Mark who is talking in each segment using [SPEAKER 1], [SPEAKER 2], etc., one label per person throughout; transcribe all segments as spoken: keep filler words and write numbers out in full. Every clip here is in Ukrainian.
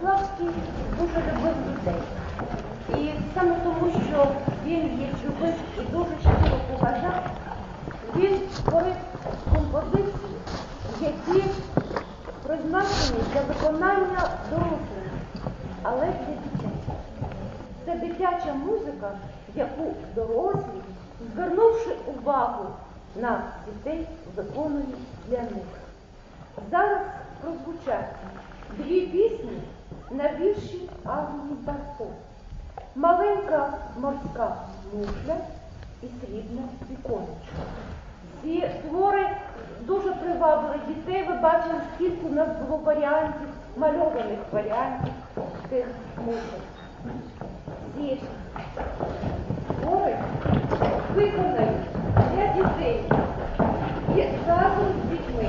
[SPEAKER 1] Станіславський дуже любив людей. І саме тому, що він їх любив і дуже щиро поважав, він створив композиції, які призначені для виконання дорослих, але для дітей. Це дитяча музика, яку дорослі, звернувши увагу на дітей, виконують для них. Зараз прозвучать дві пісні на вірші Агнії Барто. «Маленька морська мушля» і «Срібне віконечко». Ці твори дуже привабили дітей. Ви бачили, скільки у нас було варіантів, мальованих варіантів цих мушель. Ці твори виконані для дітей і разом з дітьми.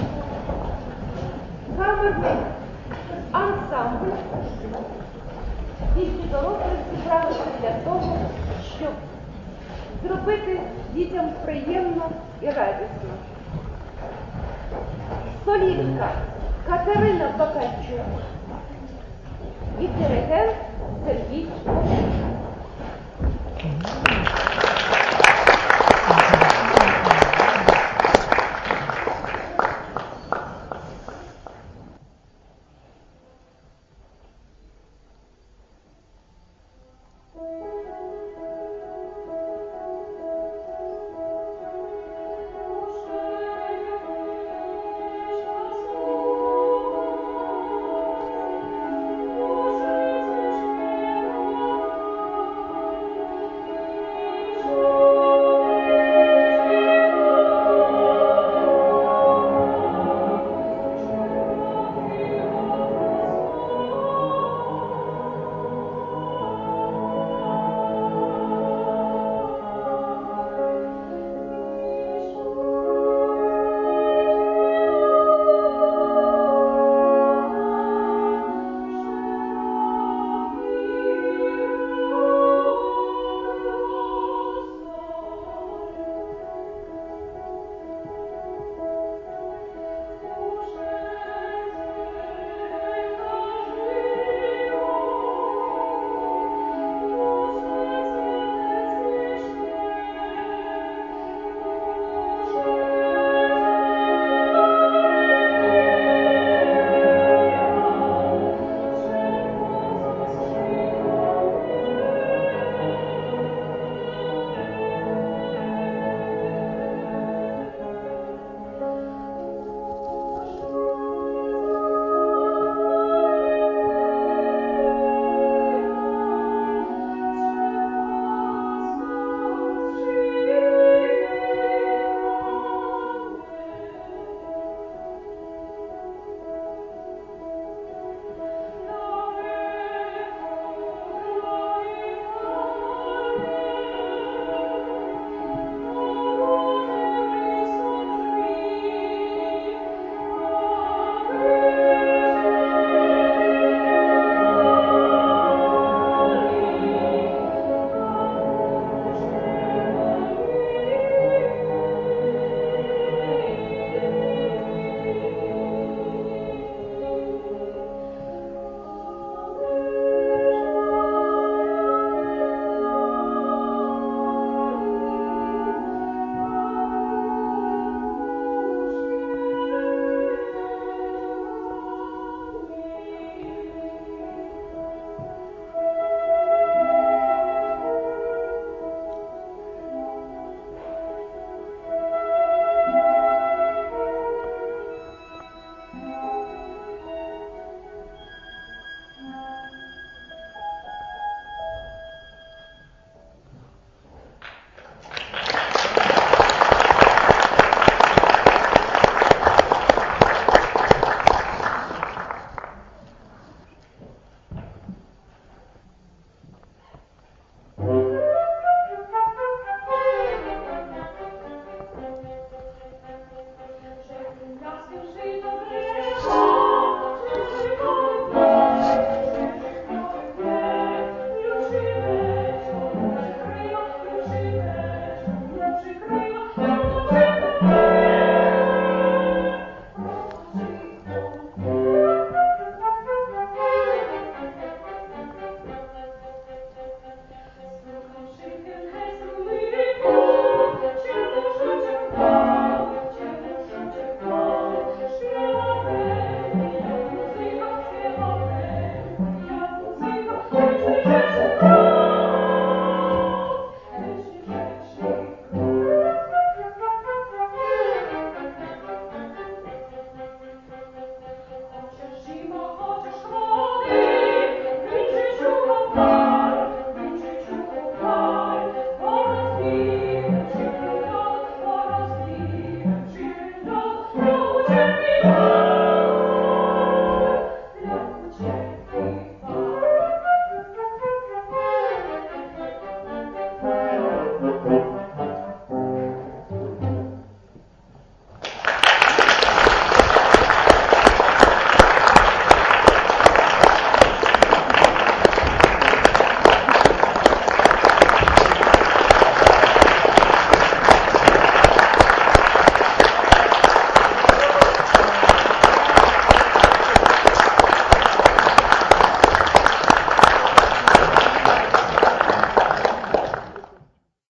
[SPEAKER 1] Камерний ансамбль пісні дорослих зібралися для того, щоб зробити дітям приємно і радісно. Солістка Катерина Бакарчук і диригент Сергій Мошенко.